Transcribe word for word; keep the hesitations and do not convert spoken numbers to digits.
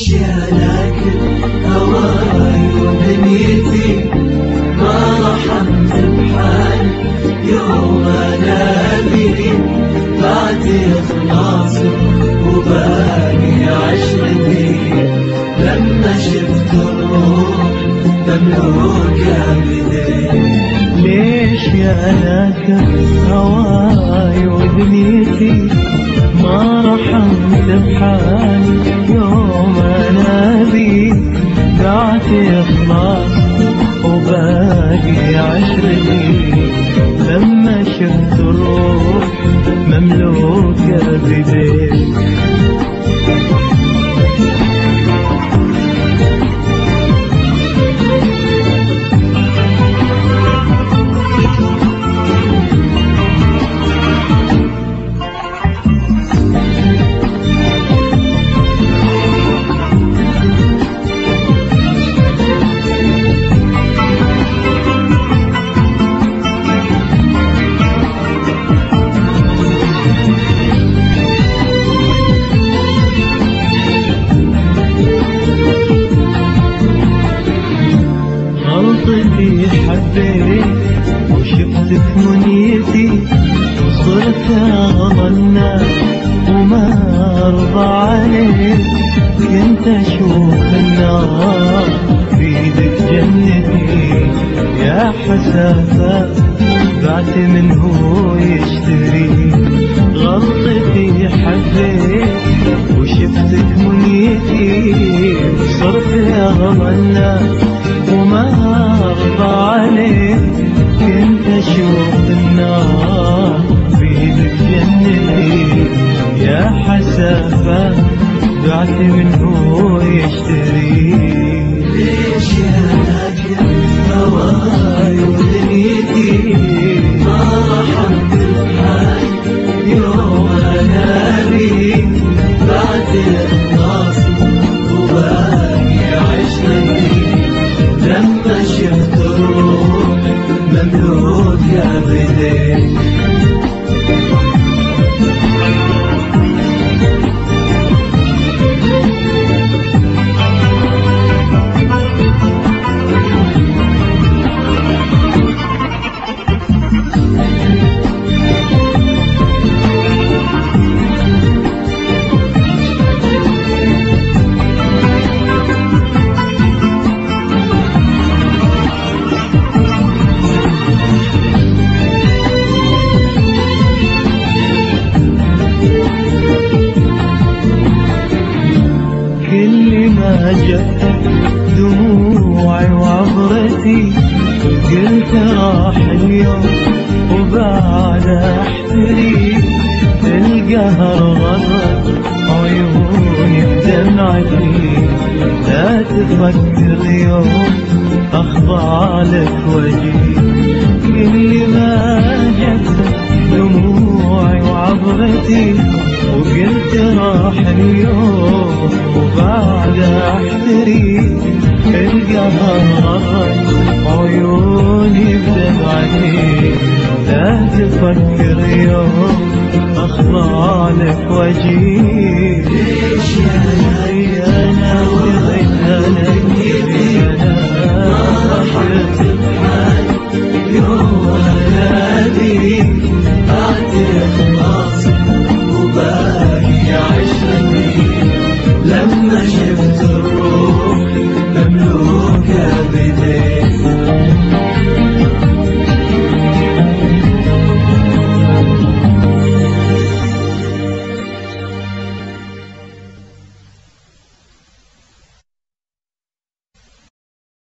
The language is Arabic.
ليش يا لكن هواي ودنيتي ما رحمت بحالي يوم انا بي بعد اخلاصي وباقي عشرتي لما شفت الروح مملوكة بدي. ليش يا لكن هواي ودنيتي ما رحمت بحالي يوم انا بيك بعت اخلاص وباقي عشرتي لما شفت الروح مملوكة بديك. غلطتي حبيت وشفتك منيتي وصرت اغنى وما ارضى عليك. كنت اشوف النار بيدك جنتي يا حسافة بعت من هو يشتري. غلطتي حبيت وشفتك منيتي وصرت اغنى وما أرضى عليك. كنت أشوف النار بيدك جنتي يا حسافة بعت من هو يشتري. ليش يا لكن هواي ودنيتي ما رحمت بحالي يوم أنا بيك بعد اخلاصي وباقي عشرتي لما شفت الروح مملوكة بديك. كل ما جت دموعي وعبرتي قلت راح اليوم وبعد احتري. القهر غرق عيوني بدمعتي لا تفكر يوم اخضع لك وجهي. كل ما جت دموعي وعبرتي وقلت راح اليوم وبعد احتري. القهر غرق عيوني بدمعتي لا تفكر يوم اخضع لك وجهي. ليش يا انا بغيت لك